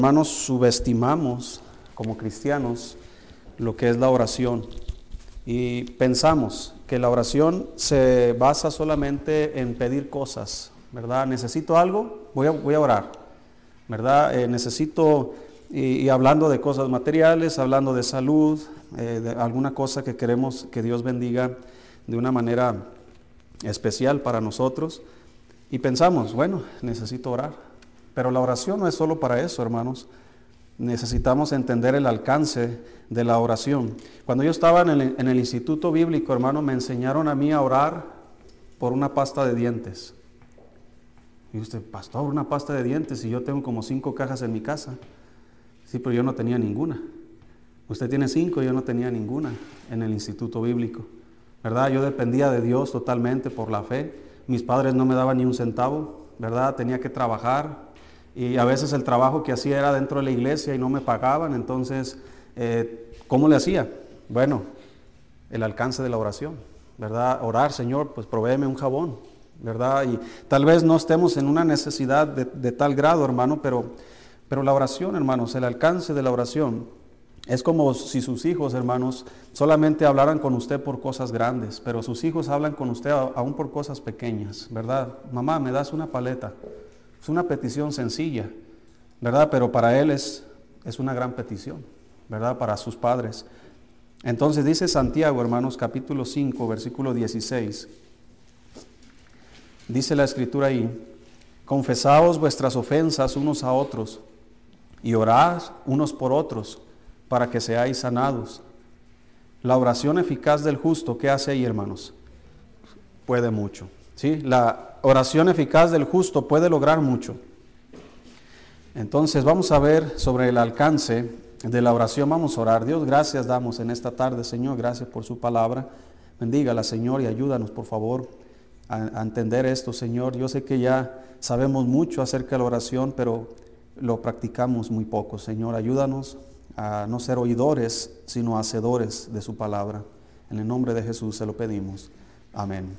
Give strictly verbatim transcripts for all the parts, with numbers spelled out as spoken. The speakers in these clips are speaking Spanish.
Hermanos, subestimamos como cristianos lo que es la oración y pensamos que la oración se basa solamente en pedir cosas, ¿verdad? Necesito algo, voy a, voy a orar, ¿verdad? Eh, necesito, y, y hablando de cosas materiales, hablando de salud, eh, de alguna cosa que queremos que Dios bendiga de una manera especial para nosotros, y pensamos, bueno, necesito orar. Pero la oración no es solo para eso, hermanos. Necesitamos entender el alcance de la oración. Cuando yo estaba en el, en el instituto bíblico, hermano, me enseñaron a mí a orar por una pasta de dientes. Y usted, pastor, una pasta de dientes, y yo tengo como cinco cajas en mi casa. Sí, pero yo no tenía ninguna. Usted tiene cinco, yo no tenía ninguna en el instituto bíblico, ¿verdad? Yo dependía de Dios totalmente por la fe. Mis padres no me daban ni un centavo, ¿verdad? Tenía que trabajar. Y a veces el trabajo que hacía era dentro de la iglesia y no me pagaban, entonces, eh, ¿cómo le hacía? Bueno, el alcance de la oración, ¿verdad? Orar, Señor, pues provéeme un jabón, ¿verdad? Y tal vez no estemos en una necesidad de, de tal grado, hermano, pero, pero la oración, hermanos, el alcance de la oración es como si sus hijos, hermanos, solamente hablaran con usted por cosas grandes, pero sus hijos hablan con usted aún por cosas pequeñas, ¿verdad? Mamá, ¿me das una paleta? Es una petición sencilla, ¿verdad? Pero para él es, es una gran petición, ¿verdad? Para sus padres. Entonces dice Santiago, hermanos, capítulo cinco, versículo dieciséis. Dice la escritura ahí, confesaos vuestras ofensas unos a otros y orad unos por otros para que seáis sanados. La oración eficaz del justo, ¿qué hace ahí, hermanos? Puede mucho, ¿sí? La oración eficaz del justo puede lograr mucho. Entonces vamos a ver sobre el alcance de la oración. Vamos a orar. Dios, gracias damos en esta tarde, Señor, gracias por su palabra. Bendígala, Señor, y ayúdanos, por favor, a, a entender esto, Señor. Yo sé que ya sabemos mucho acerca de la oración, pero lo practicamos muy poco, Señor. Ayúdanos a no ser oidores, sino hacedores de su palabra. En el nombre de Jesús se lo pedimos. Amén.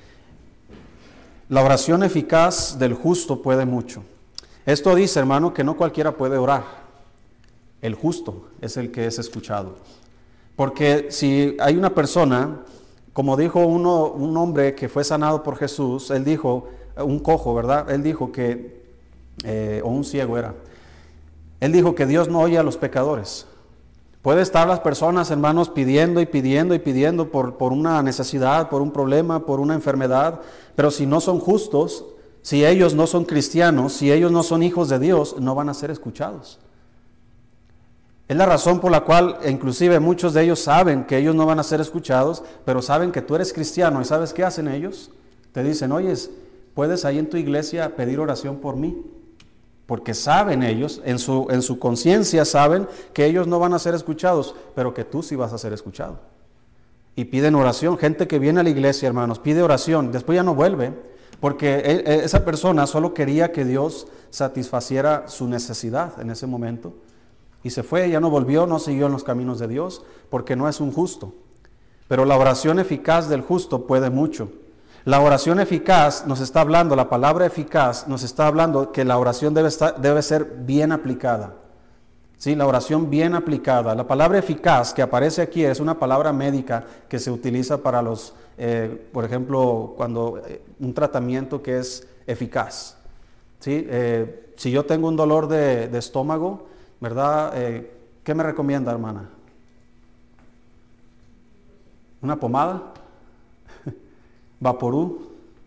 La oración eficaz del justo puede mucho. Esto dice, hermano, que no cualquiera puede orar. El justo es el que es escuchado. Porque si hay una persona, como dijo uno, un hombre que fue sanado por Jesús, él dijo, un cojo, ¿verdad? Él dijo que, eh, o un ciego era, él dijo que Dios no oye a los pecadores. Puede estar las personas, hermanos, pidiendo y pidiendo y pidiendo por, por una necesidad, por un problema, por una enfermedad, pero si no son justos, si ellos no son cristianos, si ellos no son hijos de Dios, no van a ser escuchados. Es la razón por la cual, inclusive muchos de ellos saben que ellos no van a ser escuchados, pero saben que tú eres cristiano, ¿y sabes qué hacen ellos? Te dicen, oye, ¿puedes ahí en tu iglesia pedir oración por mí? Porque saben ellos, en su, en su conciencia saben que ellos no van a ser escuchados, pero que tú sí vas a ser escuchado. Y piden oración. Gente que viene a la iglesia, hermanos, pide oración, después ya no vuelve, porque esa persona solo quería que Dios satisfaciera su necesidad en ese momento. Y se fue, ya no volvió, no siguió en los caminos de Dios, porque no es un justo. Pero la oración eficaz del justo puede mucho. La oración eficaz nos está hablando, la palabra eficaz nos está hablando que la oración debe, estar, debe ser bien aplicada. ¿Sí? La oración bien aplicada. La palabra eficaz que aparece aquí es una palabra médica que se utiliza para los, eh, por ejemplo, cuando eh, un tratamiento que es eficaz. ¿Sí? Eh, si yo tengo un dolor de, de estómago, ¿verdad? Eh, ¿Qué me recomienda, hermana? ¿Una pomada? ¿Vaporú?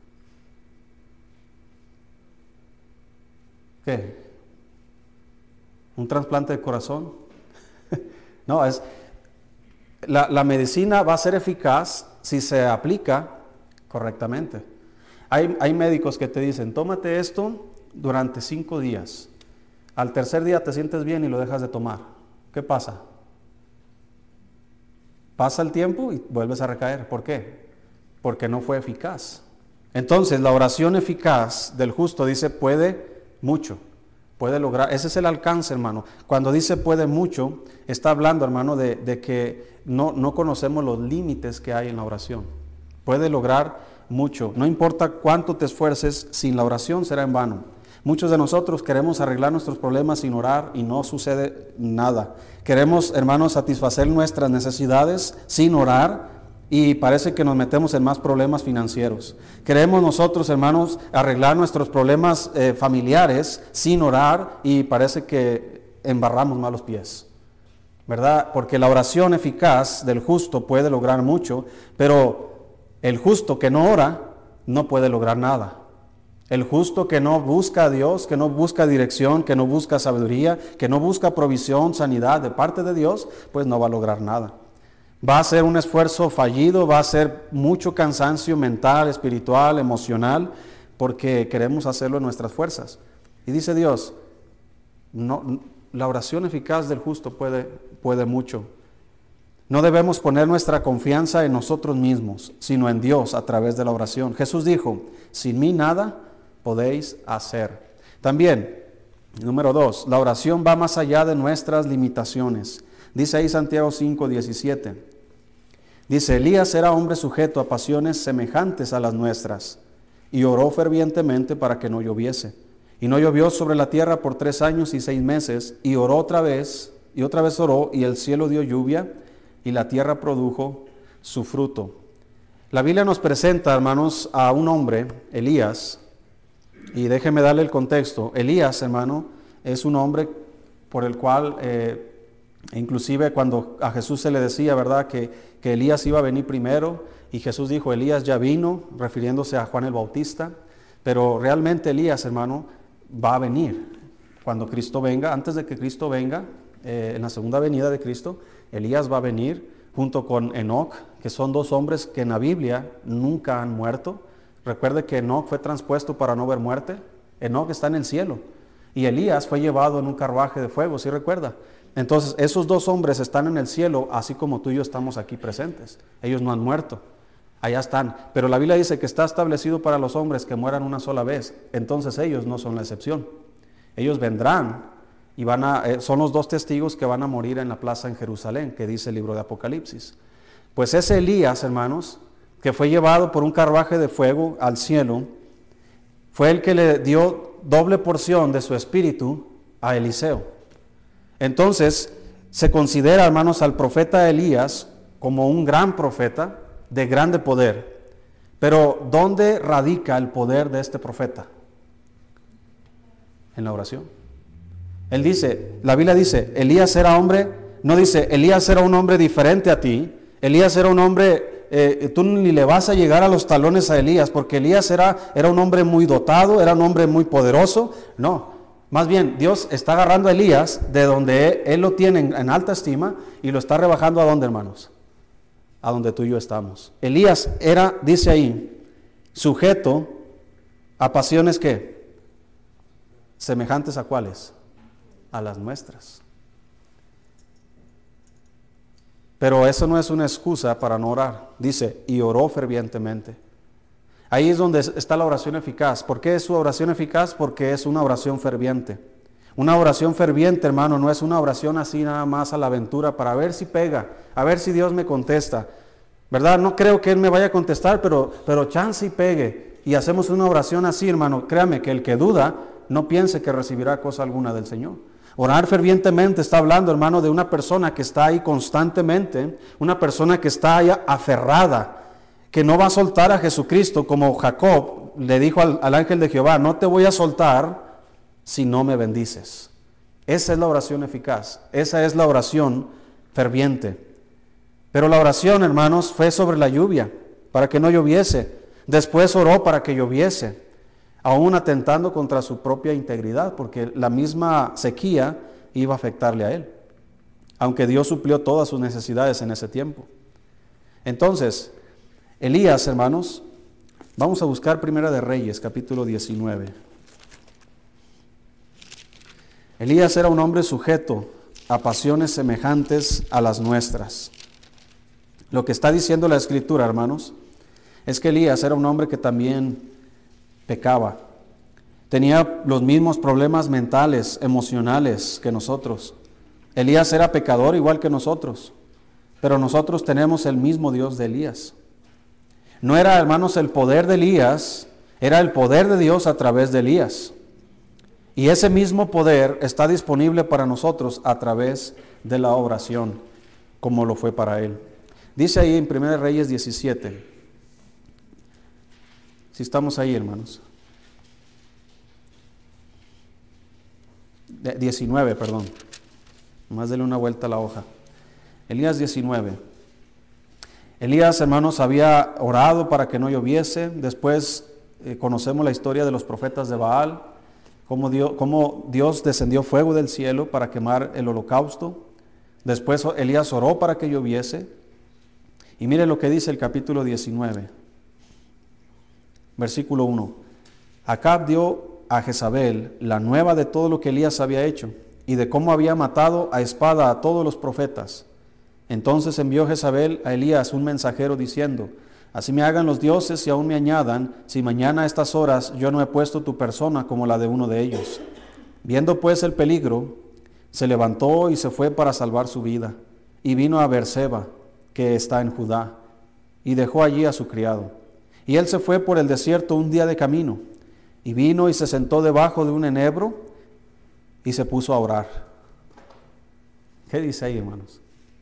¿Qué? ¿Un trasplante de corazón? No, es la, la medicina va a ser eficaz si se aplica correctamente. Hay, hay médicos que te dicen, tómate esto durante cinco días. Al tercer día te sientes bien y lo dejas de tomar. ¿Qué pasa? Pasa el tiempo y vuelves a recaer. ¿Por qué? Porque no fue eficaz. Entonces, la oración eficaz del justo dice, puede mucho, puede lograr, ese es el alcance, hermano. Cuando dice puede mucho, está hablando, hermano, de, de que no, no conocemos los límites que hay en la oración. Puede lograr mucho, no importa cuánto te esfuerces, sin la oración será en vano. Muchos de nosotros queremos arreglar nuestros problemas sin orar y no sucede nada. Queremos, hermanos, satisfacer nuestras necesidades sin orar y parece que nos metemos en más problemas financieros. Queremos nosotros, hermanos, arreglar nuestros problemas eh, familiares sin orar y parece que embarramos malos pies, ¿verdad? Porque la oración eficaz del justo puede lograr mucho, pero el justo que no ora no puede lograr nada. El justo que no busca a Dios, que no busca dirección, que no busca sabiduría, que no busca provisión, sanidad de parte de Dios, pues no va a lograr nada. Va a ser un esfuerzo fallido, va a ser mucho cansancio mental, espiritual, emocional, porque queremos hacerlo en nuestras fuerzas. Y dice Dios, no, la oración eficaz del justo puede, puede mucho. No debemos poner nuestra confianza en nosotros mismos, sino en Dios a través de la oración. Jesús dijo, sin mí nada podéis hacer. También, número dos, la oración va más allá de nuestras limitaciones. Dice ahí Santiago cinco diecisiete. Dice, Elías era hombre sujeto a pasiones semejantes a las nuestras, y oró fervientemente para que no lloviese. Y no llovió sobre la tierra por tres años y seis meses, y oró otra vez, y otra vez oró, y el cielo dio lluvia, y la tierra produjo su fruto. La Biblia nos presenta, hermanos, a un hombre, Elías, y déjeme darle el contexto. Elías, hermano, es un hombre por el cual, eh, inclusive cuando a Jesús se le decía, ¿verdad?, que, que Elías iba a venir primero, y Jesús dijo, Elías ya vino, refiriéndose a Juan el Bautista, pero realmente Elías, hermano, va a venir cuando Cristo venga. Antes de que Cristo venga, eh, en la segunda venida de Cristo, Elías va a venir junto con Enoc, que son dos hombres que en la Biblia nunca han muerto. Recuerde que Enoc fue transpuesto para no ver muerte. Enoc está en el cielo y Elías fue llevado en un carruaje de fuego, ¿sí recuerda? Entonces esos dos hombres están en el cielo, así como tú y yo estamos aquí presentes. Ellos no han muerto, allá están. Pero la Biblia dice que está establecido para los hombres que mueran una sola vez. Entonces ellos no son la excepción. Ellos vendrán y van a, eh, son los dos testigos que van a morir en la plaza en Jerusalén, que dice el libro de Apocalipsis. Pues ese Elías, hermanos, que fue llevado por un carruaje de fuego al cielo, fue el que le dio doble porción de su espíritu a Eliseo. Entonces, se considera, hermanos, al profeta Elías como un gran profeta de grande poder. Pero, ¿dónde radica el poder de este profeta? En la oración. Él dice, la Biblia dice, Elías era hombre, no dice, Elías era un hombre diferente a ti, Elías era un hombre, eh, tú ni le vas a llegar a los talones a Elías, porque Elías era, era un hombre muy dotado, era un hombre muy poderoso. No, más bien Dios está agarrando a Elías de donde él, él lo tiene en, en alta estima y lo está rebajando ¿a dónde, hermanos? A donde tú y yo estamos. Elías era, dice ahí, sujeto a pasiones ¿qué? ¿Semejantes a cuáles? A las nuestras. Pero eso no es una excusa para no orar. Dice, y oró fervientemente. Ahí es donde está la oración eficaz. ¿Por qué es su oración eficaz? Porque es una oración ferviente. Una oración ferviente, hermano, no es una oración así nada más a la aventura para ver si pega, a ver si Dios me contesta. ¿Verdad? No creo que Él me vaya a contestar, pero, pero chance y pegue. Y hacemos una oración así, hermano. Créame que el que duda no piense que recibirá cosa alguna del Señor. Orar fervientemente está hablando, hermano, de una persona que está ahí constantemente, una persona que está ahí aferrada, que no va a soltar a Jesucristo, como Jacob le dijo al, al ángel de Jehová, no te voy a soltar si no me bendices. Esa es la oración eficaz, esa es la oración ferviente. Pero la oración, hermanos, fue sobre la lluvia, para que no lloviese. Después oró para que lloviese, aún atentando contra su propia integridad, porque la misma sequía iba a afectarle a él, aunque Dios suplió todas sus necesidades en ese tiempo. Entonces, Elías, hermanos, vamos a buscar Primera de Reyes, capítulo diecinueve. Elías era un hombre sujeto a pasiones semejantes a las nuestras. Lo que está diciendo la Escritura, hermanos, es que Elías era un hombre que también pecaba. Tenía los mismos problemas mentales, emocionales que nosotros. Elías era pecador igual que nosotros, pero nosotros tenemos el mismo Dios de Elías. No era, hermanos, el poder de Elías, era el poder de Dios a través de Elías. Y ese mismo poder está disponible para nosotros a través de la oración, como lo fue para él. Dice ahí en Primera Reyes diecisiete. Si estamos ahí, hermanos. diecinueve, perdón. Más dele una vuelta a la hoja. Elías diecinueve. Elías, hermanos, había orado para que no lloviese. Después eh, conocemos la historia de los profetas de Baal, cómo Dios, cómo Dios descendió fuego del cielo para quemar el holocausto. Después Elías oró para que lloviese. Y mire lo que dice el capítulo diecinueve, versículo uno. Acab dio a Jezabel la nueva de todo lo que Elías había hecho y de cómo había matado a espada a todos los profetas. Entonces envió Jezabel a Elías un mensajero diciendo: así me hagan los dioses y aún me añadan, si mañana a estas horas yo no he puesto tu persona como la de uno de ellos. Viendo pues el peligro, se levantó y se fue para salvar su vida, y vino a Beerseba, que está en Judá, y dejó allí a su criado. Y él se fue por el desierto un día de camino, y vino y se sentó debajo de un enebro, y se puso a orar. ¿Qué dice ahí, hermanos?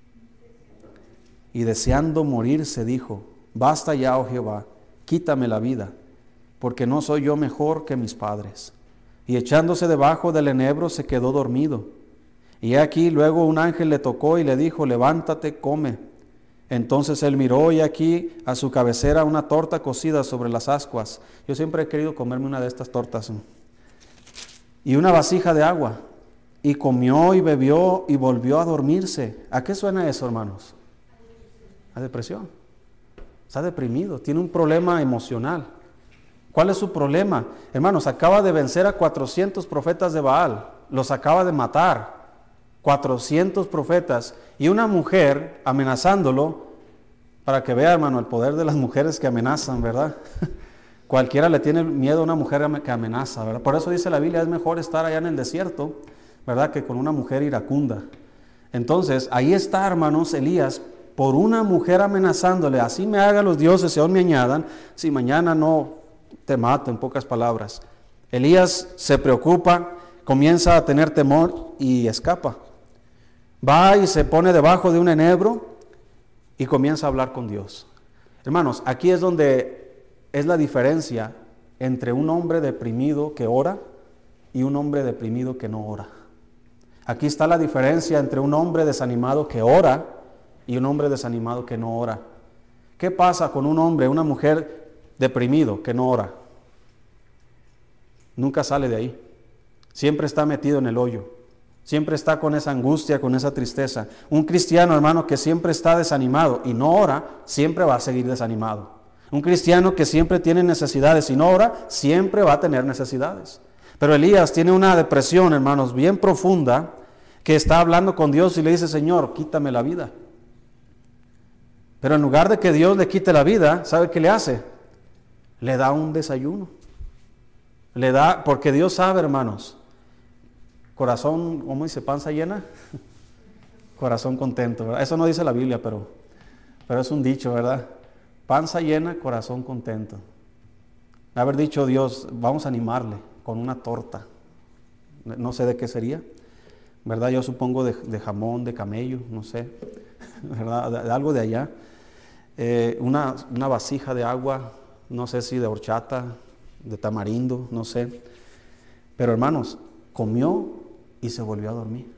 Y deseando morir se dijo: basta ya, oh Jehová, quítame la vida, porque no soy yo mejor que mis padres. Y echándose debajo del enebro se quedó dormido. Y aquí luego un ángel le tocó y le dijo: levántate, come. Entonces él miró y aquí a su cabecera una torta cocida sobre las ascuas. Yo siempre he querido comerme una de estas tortas. Y una vasija de agua. Y comió y bebió y volvió a dormirse. ¿A qué suena eso, hermanos? A depresión. Está deprimido, tiene un problema emocional. ¿Cuál es su problema? Hermanos, acaba de vencer a cuatrocientos profetas de Baal. Los acaba de matar. cuatrocientos profetas y una mujer amenazándolo, para que vea, hermano, el poder de las mujeres que amenazan, ¿verdad? Cualquiera le tiene miedo a una mujer que amenaza, ¿verdad? Por eso dice la Biblia, es mejor estar allá en el desierto, ¿verdad?, que con una mujer iracunda. Entonces, ahí está, hermanos, Elías, por una mujer amenazándole: así me hagan los dioses y aún me añadan, si mañana no te mato, en pocas palabras. Elías se preocupa, comienza a tener temor y escapa. Va y se pone debajo de un enebro y comienza a hablar con Dios. Hermanos, aquí es donde es la diferencia entre un hombre deprimido que ora y un hombre deprimido que no ora. Aquí está la diferencia entre un hombre desanimado que ora y un hombre desanimado que no ora. ¿Qué pasa con un hombre, una mujer deprimido que no ora? Nunca sale de ahí. Siempre está metido en el hoyo. Siempre está con esa angustia, con esa tristeza. Un cristiano, hermano, que siempre está desanimado y no ora, siempre va a seguir desanimado. Un cristiano que siempre tiene necesidades y no ora, siempre va a tener necesidades. Pero Elías tiene una depresión, hermanos, bien profunda, que está hablando con Dios y le dice: Señor, quítame la vida. Pero en lugar de que Dios le quite la vida, ¿sabe qué le hace? Le da un desayuno. Le da, porque Dios sabe, hermanos, corazón, ¿cómo dice? Panza llena, corazón contento, ¿verdad? Eso no dice la Biblia, pero, pero es un dicho, ¿verdad? Panza llena, corazón contento. Haber dicho Dios, vamos a animarle con una torta, no sé de qué sería, ¿verdad? Yo supongo de, de jamón, de camello, no sé, ¿verdad? De, de algo de allá. Eh, una, una vasija de agua, no sé si de horchata, de tamarindo, no sé. Pero hermanos, comió y se volvió a dormir.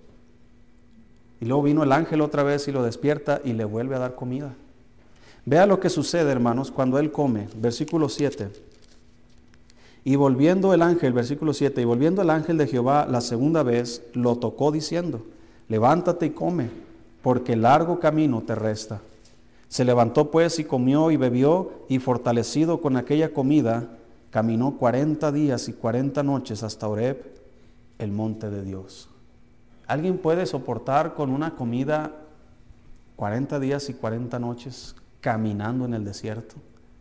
Y luego vino el ángel otra vez y lo despierta y le vuelve a dar comida. Vea lo que sucede, hermanos, cuando él come. Versículo siete. Y volviendo el ángel, versículo siete, y volviendo el ángel de Jehová la segunda vez, lo tocó diciendo: levántate y come, porque largo camino te resta. Se levantó pues y comió y bebió, y fortalecido con aquella comida, caminó cuarenta días y cuarenta noches hasta Horeb, el monte de Dios. ¿Alguien puede soportar con una comida cuarenta días y cuarenta noches caminando en el desierto?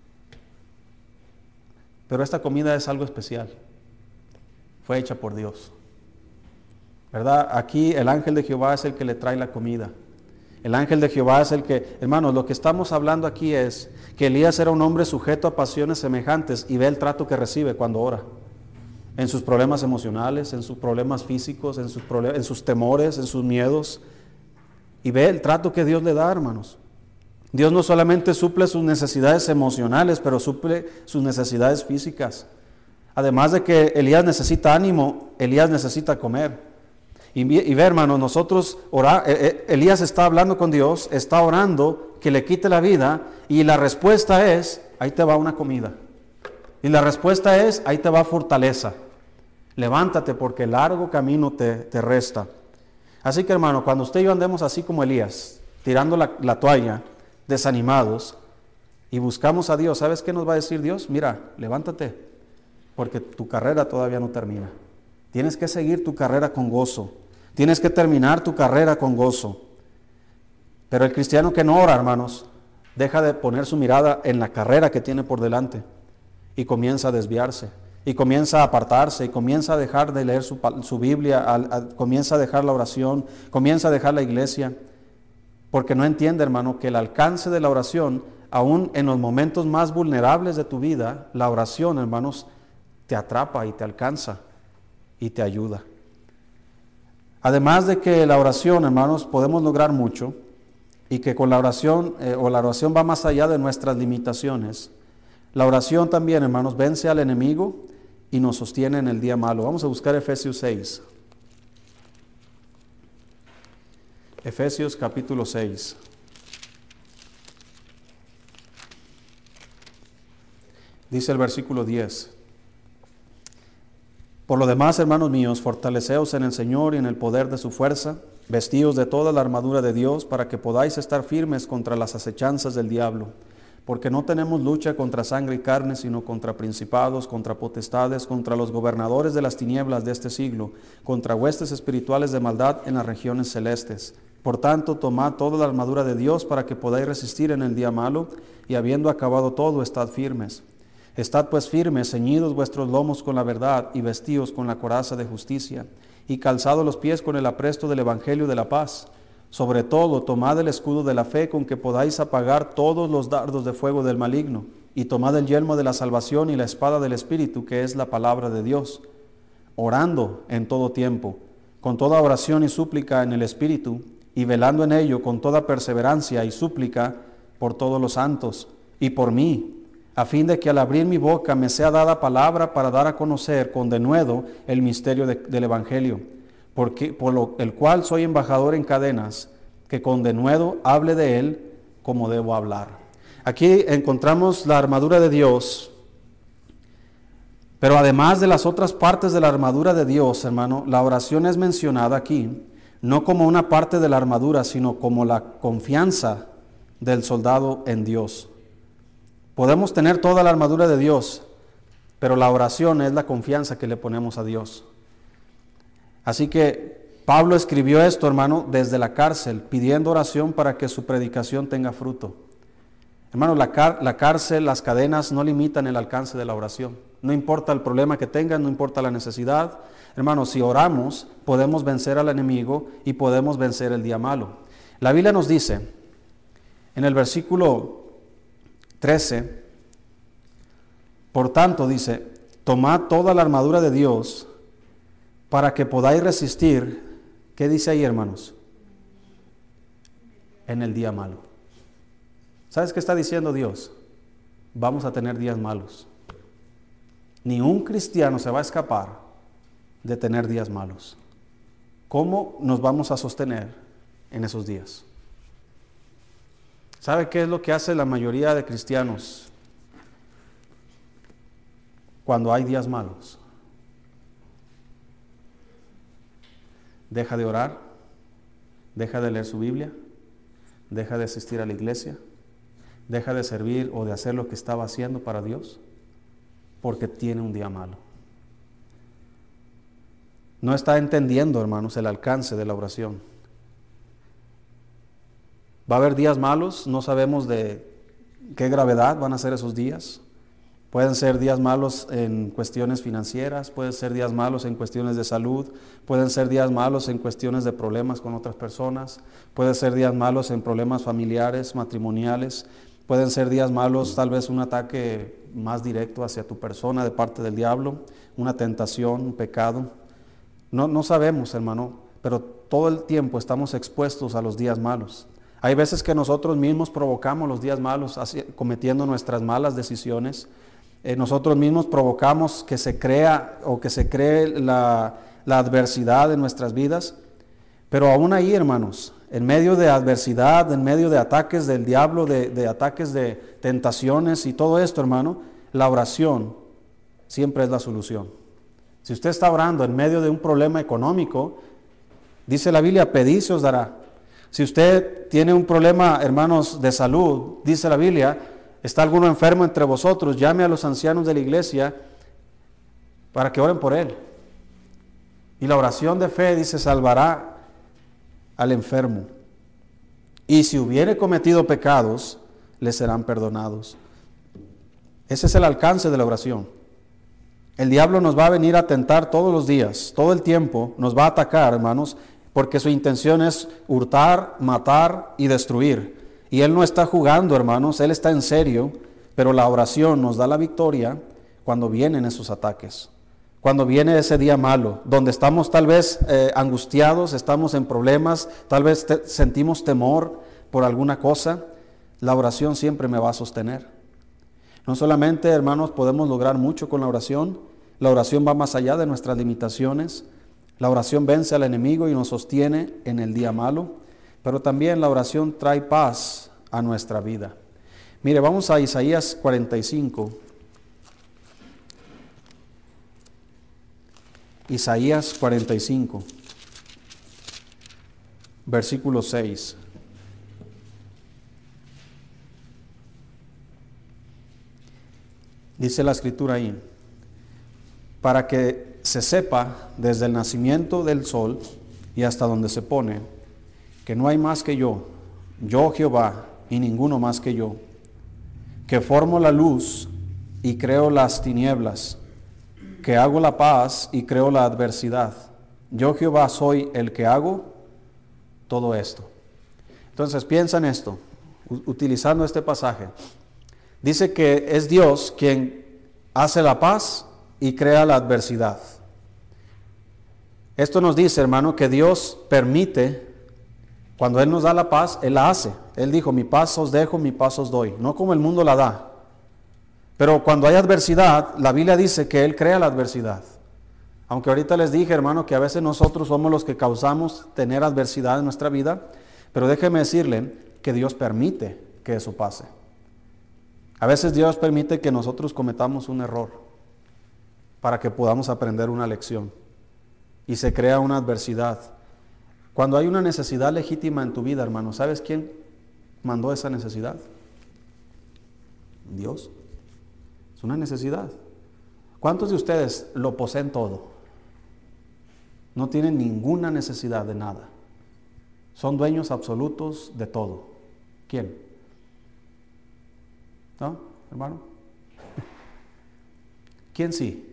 Pero esta comida es algo especial. Fue hecha por Dios, ¿verdad? Aquí el ángel de Jehová es el que le trae la comida. El ángel de Jehová es el que, hermanos, lo que estamos hablando aquí es que Elías era un hombre sujeto a pasiones semejantes, y ve el trato que recibe cuando ora. en sus problemas emocionales, en sus problemas físicos, en sus, problemas, en sus temores, en sus miedos. Y ve el trato que Dios le da, hermanos. Dios no solamente suple sus necesidades emocionales, pero suple sus necesidades físicas. Además de que Elías necesita ánimo, Elías necesita comer. Y, y ve, hermanos, nosotros, ora, eh, eh, Elías está hablando con Dios, está orando que le quite la vida, y la respuesta es, ahí te va una comida. Y la respuesta es, ahí te va fortaleza. Levántate porque el largo camino te, te resta. Así que, hermano, cuando usted y yo andemos así como Elías, tirando la, la toalla, desanimados, y buscamos a Dios, ¿sabes qué nos va a decir Dios? Mira, levántate, porque tu carrera todavía no termina. Tienes que seguir tu carrera con gozo. Tienes que terminar tu carrera con gozo. Pero el cristiano que no ora, hermanos, deja de poner su mirada en la carrera que tiene por delante y comienza a desviarse, y comienza a apartarse, y comienza a dejar de leer su, su Biblia, a, a, comienza a dejar la oración, comienza a dejar la iglesia, porque no entiende, hermano, que el alcance de la oración, aún en los momentos más vulnerables de tu vida, la oración, hermanos, te atrapa y te alcanza y te ayuda. Además de que la oración, hermanos, podemos lograr mucho, y que con la oración, eh, o la oración va más allá de nuestras limitaciones. La oración también, hermanos, vence al enemigo y nos sostiene en el día malo. Vamos a buscar Efesios seis. Efesios capítulo seis. Dice el versículo diez. Por lo demás, hermanos míos, fortaleceos en el Señor y en el poder de su fuerza, vestíos de toda la armadura de Dios para que podáis estar firmes contra las acechanzas del diablo. Porque no tenemos lucha contra sangre y carne, sino contra principados, contra potestades, contra los gobernadores de las tinieblas de este siglo, contra huestes espirituales de maldad en las regiones celestes. Por tanto, tomad toda la armadura de Dios para que podáis resistir en el día malo, y habiendo acabado todo, estad firmes. Estad pues firmes, ceñidos vuestros lomos con la verdad, y vestíos con la coraza de justicia, y calzados los pies con el apresto del evangelio de la paz. Sobre todo, tomad el escudo de la fe con que podáis apagar todos los dardos de fuego del maligno, y tomad el yelmo de la salvación y la espada del Espíritu, que es la palabra de Dios, orando en todo tiempo, con toda oración y súplica en el Espíritu, y velando en ello con toda perseverancia y súplica por todos los santos, y por mí, a fin de que al abrir mi boca me sea dada palabra para dar a conocer con denuedo el misterio de, del Evangelio, porque, por lo, el cual soy embajador en cadenas, que con denuedo hable de él como debo hablar. Aquí encontramos la armadura de Dios, pero además de las otras partes de la armadura de Dios, hermano, la oración es mencionada aquí, no como una parte de la armadura, sino como la confianza del soldado en Dios. Podemos tener toda la armadura de Dios, pero la oración es la confianza que le ponemos a Dios. Así que Pablo escribió esto, hermano, desde la cárcel, pidiendo oración para que su predicación tenga fruto. Hermano, la, car- la cárcel, las cadenas no limitan el alcance de la oración. No importa el problema que tengan, no importa la necesidad. Hermano, si oramos, podemos vencer al enemigo y podemos vencer el día malo. La Biblia nos dice, en el versículo trece, por tanto, dice, tomad toda la armadura de Dios para que podáis resistir. ¿Qué dice ahí, hermanos? En el día malo. ¿Sabes qué está diciendo Dios? Vamos a tener días malos. Ni un cristiano se va a escapar de tener días malos. ¿Cómo nos vamos a sostener en esos días? ¿Sabe qué es lo que hace la mayoría de cristianos cuando hay días malos? Deja de orar, deja de leer su Biblia, deja de asistir a la iglesia, deja de servir o de hacer lo que estaba haciendo para Dios, porque tiene un día malo. No está entendiendo, hermanos, el alcance de la oración. Va a haber días malos, no sabemos de qué gravedad van a ser esos días. Pueden ser días malos en cuestiones financieras, pueden ser días malos en cuestiones de salud, pueden ser días malos en cuestiones de problemas con otras personas, pueden ser días malos en problemas familiares, matrimoniales, pueden ser días malos, tal vez un ataque más directo hacia tu persona de parte del diablo, una tentación, un pecado. No, no sabemos, hermano, pero todo el tiempo estamos expuestos a los días malos. Hay veces que nosotros mismos provocamos los días malos así, cometiendo nuestras malas decisiones. Eh, nosotros mismos provocamos que se crea o que se cree la, la adversidad en nuestras vidas. Pero aún ahí, hermanos, en medio de adversidad, en medio de ataques del diablo, de, de ataques de tentaciones y todo esto, hermano, la oración siempre es la solución. Si usted está orando en medio de un problema económico, dice la Biblia, pedid se os dará. Si usted tiene un problema, hermanos, de salud, dice la Biblia, está alguno enfermo entre vosotros, llame a los ancianos de la iglesia para que oren por él. Y la oración de fe, dice, salvará al enfermo. Y si hubiere cometido pecados, le serán perdonados. Ese es el alcance de la oración. El diablo nos va a venir a tentar todos los días, todo el tiempo, nos va a atacar, hermanos, porque su intención es hurtar, matar y destruir. Y él no está jugando, hermanos, él está en serio, pero la oración nos da la victoria cuando vienen esos ataques. Cuando viene ese día malo, donde estamos tal vez eh, angustiados, estamos en problemas, tal vez te, sentimos temor por alguna cosa, la oración siempre me va a sostener. No solamente, hermanos, podemos lograr mucho con la oración, la oración va más allá de nuestras limitaciones. La oración vence al enemigo y nos sostiene en el día malo, pero también la oración trae paz a nuestra vida. Mire, vamos a Isaías cuarenta y cinco. Isaías cuarenta y cinco, versículo seis. Dice la escritura ahí, para que se sepa desde el nacimiento del sol y hasta donde se pone, que no hay más que yo, yo Jehová, y ninguno más que yo, que formo la luz y creo las tinieblas, que hago la paz y creo la adversidad. Yo Jehová soy el que hago todo esto. Entonces piensa en esto, utilizando este pasaje. Dice que es Dios quien hace la paz y crea la adversidad. Esto nos dice, hermano, que Dios permite, cuando Él nos da la paz, Él la hace. Él dijo, mi paz os dejo, mi paz os doy. No como el mundo la da. Pero cuando hay adversidad, la Biblia dice que Él crea la adversidad. Aunque ahorita les dije, hermano, que a veces nosotros somos los que causamos tener adversidad en nuestra vida, pero déjeme decirle que Dios permite que eso pase. A veces Dios permite que nosotros cometamos un error para que podamos aprender una lección y se crea una adversidad. Cuando hay una necesidad legítima en tu vida, hermano, ¿sabes quién mandó esa necesidad? Dios. Es una necesidad. ¿Cuántos de ustedes lo poseen todo? No tienen ninguna necesidad de nada. Son dueños absolutos de todo. ¿Quién? ¿No, hermano? ¿Quién sí?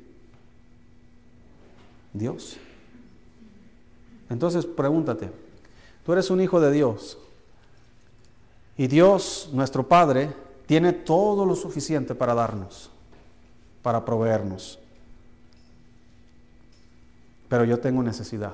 Dios. Entonces pregúntate, tú eres un hijo de Dios y Dios, nuestro Padre, tiene todo lo suficiente para darnos, para proveernos. Pero yo tengo necesidad.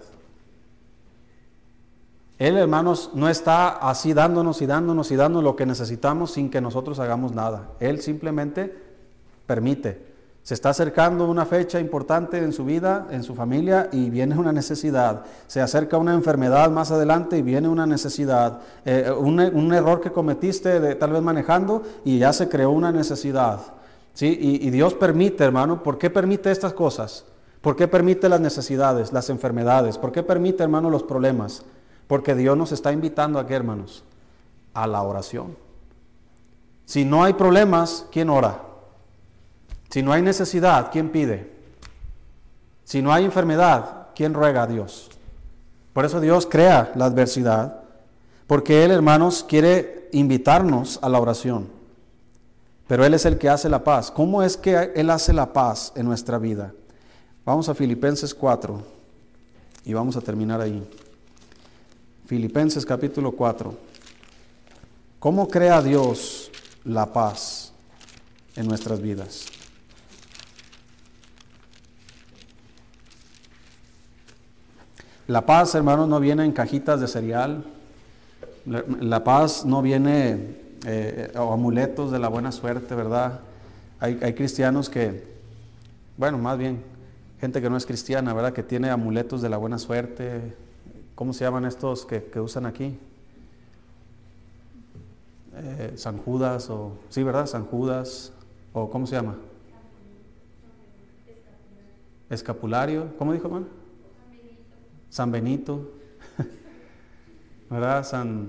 Él, hermanos, no está así dándonos y dándonos y dándonos lo que necesitamos sin que nosotros hagamos nada. Él simplemente permite. Se está acercando una fecha importante en su vida, en su familia, y viene una necesidad. Se acerca una enfermedad más adelante y viene una necesidad. Eh, un, un error que cometiste de, tal vez manejando y ya se creó una necesidad. ¿Sí? Y, y Dios permite, hermano. ¿Por qué permite estas cosas? ¿Por qué permite las necesidades, las enfermedades? ¿Por qué permite, hermano, los problemas? Porque Dios nos está invitando a qué, hermanos? A la oración. Si no hay problemas, ¿quién ora? Si no hay necesidad, ¿quién pide? Si no hay enfermedad, ¿quién ruega a Dios? Por eso Dios crea la adversidad, porque Él, hermanos, quiere invitarnos a la oración. Pero Él es el que hace la paz. ¿Cómo es que Él hace la paz en nuestra vida? Vamos a Filipenses cuatro y vamos a terminar ahí. Filipenses capítulo cuatro. ¿Cómo crea Dios la paz en nuestras vidas. La paz, hermanos, no viene en cajitas de cereal. La, la paz no viene eh, o amuletos de la buena suerte, ¿verdad? Hay, hay cristianos que, bueno, más bien, gente que no es cristiana, ¿verdad? Que tiene amuletos de la buena suerte. ¿Cómo se llaman estos que, que usan aquí? Eh, San Judas, o, sí, ¿verdad? San Judas, o ¿cómo se llama? Escapulario, ¿cómo dijo, hermano? San Benito, ¿verdad? San,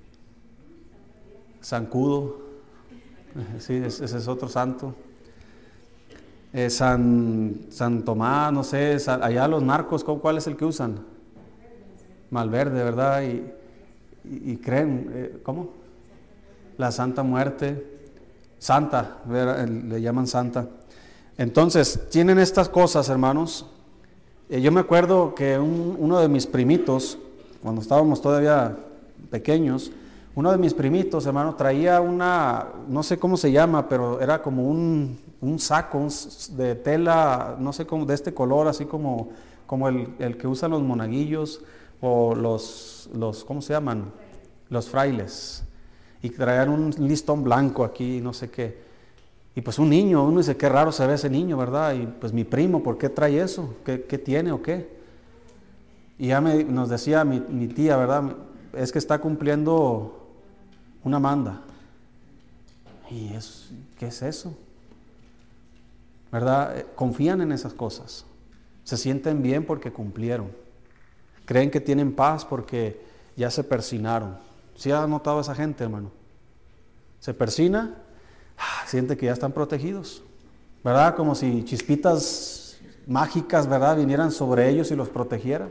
San Cudo, sí, ese es otro santo. Eh, San, San Tomás, no sé, San, allá los narcos, ¿cuál es el que usan? Malverde, ¿verdad? Y, y, y creen, eh, ¿cómo? La Santa Muerte, Santa, ¿verdad? Le llaman Santa. Entonces, tienen estas cosas, hermanos. Yo me acuerdo que un, uno de mis primitos, cuando estábamos todavía pequeños, uno de mis primitos, hermano, traía una, no sé cómo se llama, pero era como un, un saco un, de tela, no sé cómo, de este color, así como, como el, el que usan los monaguillos o los, los, ¿cómo se llaman? Los frailes. Y traían un listón blanco aquí, no sé qué. Y pues un niño, uno dice, qué raro se ve ese niño, ¿verdad? Y pues mi primo, ¿por qué trae eso? ¿Qué, qué tiene o qué? Y ya me, nos decía mi, mi tía, ¿verdad? Es que está cumpliendo una manda. ¿Y es, qué es eso? ¿Verdad? Confían en esas cosas. Se sienten bien porque cumplieron. Creen que tienen paz porque ya se persinaron. ¿Sí ha notado a esa gente, hermano? Se persina, siente que ya están protegidos, ¿verdad? Como si chispitas mágicas, ¿verdad?, vinieran sobre ellos y los protegieran.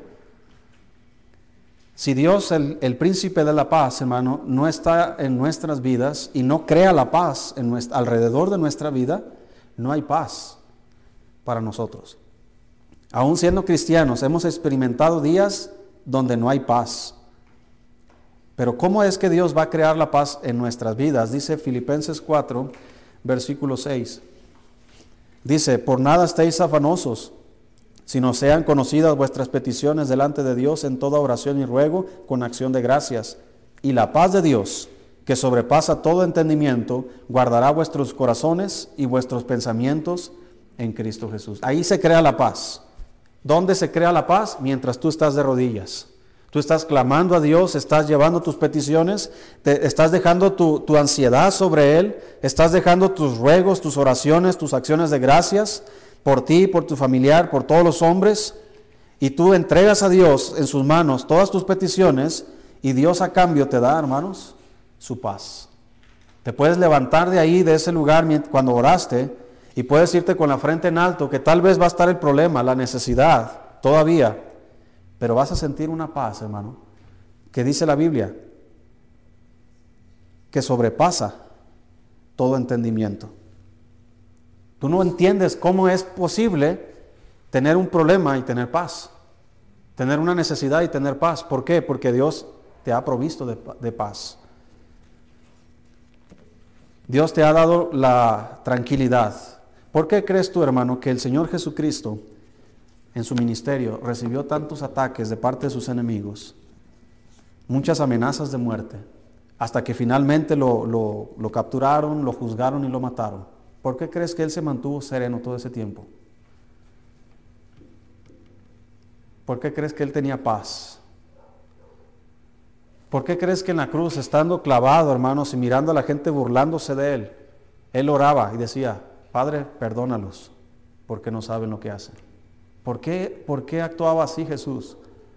Si Dios, el, el príncipe de la paz, hermano, no está en nuestras vidas y no crea la paz en nuestra, alrededor de nuestra vida, no hay paz para nosotros. Aún siendo cristianos, hemos experimentado días donde no hay paz. Pero ¿cómo es que Dios va a crear la paz en nuestras vidas? Dice Filipenses cuatro, versículo seis. Dice, por nada estéis afanosos, sino sean conocidas vuestras peticiones delante de Dios en toda oración y ruego con acción de gracias. Y la paz de Dios, que sobrepasa todo entendimiento, guardará vuestros corazones y vuestros pensamientos en Cristo Jesús. Ahí se crea la paz. ¿Dónde se crea la paz? Mientras tú estás de rodillas. Tú estás clamando a Dios, estás llevando tus peticiones, te, estás dejando tu, tu ansiedad sobre Él, estás dejando tus ruegos, tus oraciones, tus acciones de gracias por ti, por tu familiar, por todos los hombres, y tú entregas a Dios en sus manos todas tus peticiones, y Dios a cambio te da, hermanos, su paz. Te puedes levantar de ahí, de ese lugar, cuando oraste, y puedes irte con la frente en alto, que tal vez va a estar el problema, la necesidad, todavía, pero vas a sentir una paz, hermano, que dice la Biblia, que sobrepasa todo entendimiento. Tú no entiendes cómo es posible tener un problema y tener paz, tener una necesidad y tener paz. ¿Por qué? Porque Dios te ha provisto de, de paz. Dios te ha dado la tranquilidad. ¿Por qué crees tú, hermano, que el Señor Jesucristo en su ministerio recibió tantos ataques de parte de sus enemigos, muchas amenazas de muerte, hasta que finalmente lo, lo, lo capturaron, lo juzgaron y lo mataron? ¿Por qué crees que Él se mantuvo sereno todo ese tiempo? ¿Por qué crees que Él tenía paz? ¿Por qué crees que en la cruz, estando clavado, hermanos, y mirando a la gente burlándose de Él, Él oraba y decía, Padre, perdónalos, porque no saben lo que hacen? ¿Por qué, ¿Por qué actuaba así Jesús?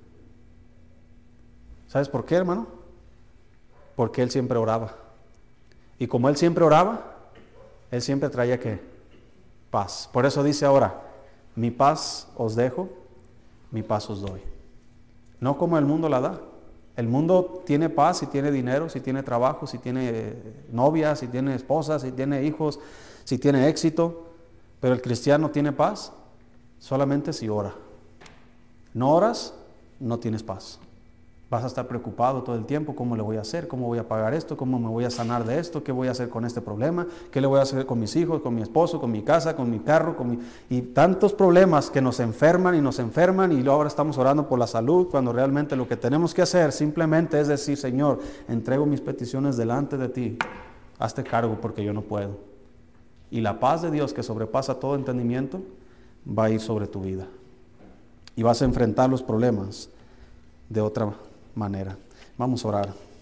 ¿Sabes por qué, hermano? Porque Él siempre oraba. Y como Él siempre oraba, Él siempre traía ¿qué? Paz. Por eso dice ahora, mi paz os dejo, mi paz os doy. No como el mundo la da. El mundo tiene paz si tiene dinero, si tiene trabajo, si tiene novia, si tiene esposa, si tiene hijos, si tiene éxito. Pero el cristiano tiene paz solamente si ora. No oras, no tienes paz. Vas a estar preocupado todo el tiempo, ¿cómo le voy a hacer? ¿Cómo voy a pagar esto? ¿Cómo me voy a sanar de esto? ¿Qué voy a hacer con este problema? ¿Qué le voy a hacer con mis hijos, con mi esposo, con mi casa, con mi carro? Con mi... Y tantos problemas que nos enferman y nos enferman y ahora estamos orando por la salud, cuando realmente lo que tenemos que hacer simplemente es decir, Señor, entrego mis peticiones delante de ti, hazte cargo porque yo no puedo. Y la paz de Dios que sobrepasa todo entendimiento va a ir sobre tu vida. Y vas a enfrentar los problemas de otra manera. Vamos a orar.